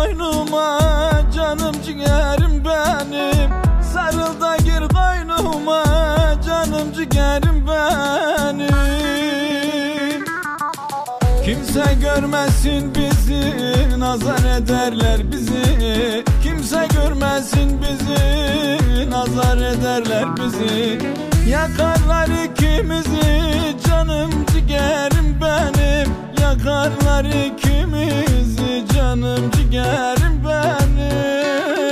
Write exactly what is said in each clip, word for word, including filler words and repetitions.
koynuma, canım ciğerim benim. Sarıl da gir koynuma, canım ciğerim benim. Kimse görmesin bizi, nazar ederler bizi. Kimse görmesin bizi, nazar ederler bizi. Yakarlar ikimizi, canım ciğerim benim. Yakarlar ikimizi, canım ciğerim benim.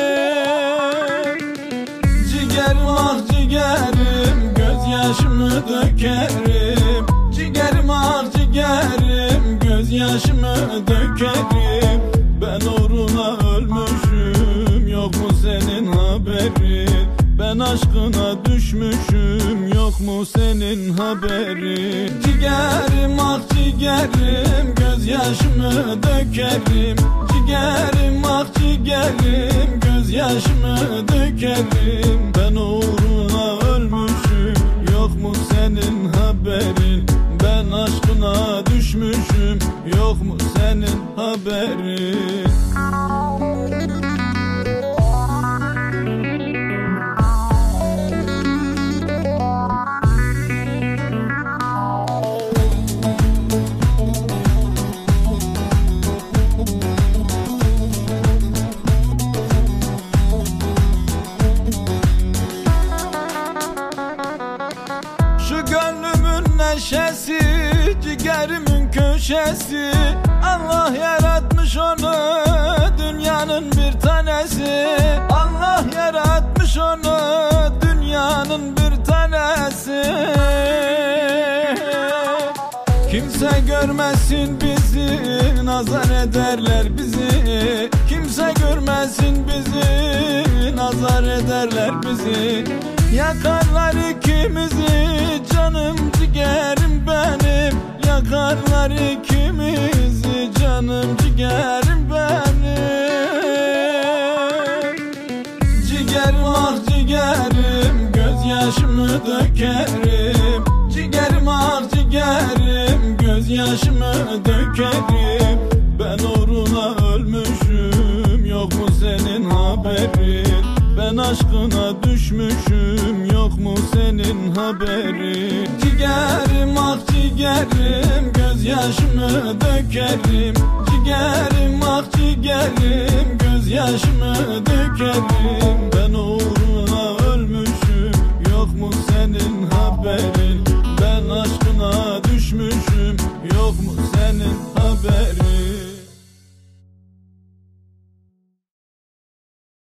Ciğerim ah ciğerim, gözyaşımı dökerim. Ciğerim ah ciğerim, gözyaşımı dökerim. Ben uğruna ölmüşüm, yok mu senin haberin? Ben aşkına düşmüşüm, yok mu senin haberin? Ciğerim ah ciğerim, gözyaşımı dökerim. Ciğerim ah ciğerim, gözyaşımı dökerim. Ben uğruna ölmüşüm, yok mu senin haberin? Ben aşkına düşmüşüm, yok mu senin haberin? Şu gönlümün neşesi, ciğerimin köşesi. Allah yaratmış onu, dünyanın bir tanesi. Allah yaratmış onu, dünyanın bir tanesi. Kimse görmesin bizi, nazar ederler bizi. Kimse görmesin bizi, nazar ederler bizi. Yakarlar ikimizi, canım ciğerim benim. Yakarlar ikimizi, canım ciğerim benim. Ciğerim ah ciğerim, gözyaşımı dökerim. Ciğerim ah ciğerim, gözyaşımı dökerim. Ben uğruna ölmüşüm, yok mu senin haberin? Ben aşkına düşmüşüm, yok mu senin haberin? Ciğerim ah ciğerim, gözyaşımı dökerim. Ciğerim ah ciğerim, gözyaşımı dökerim.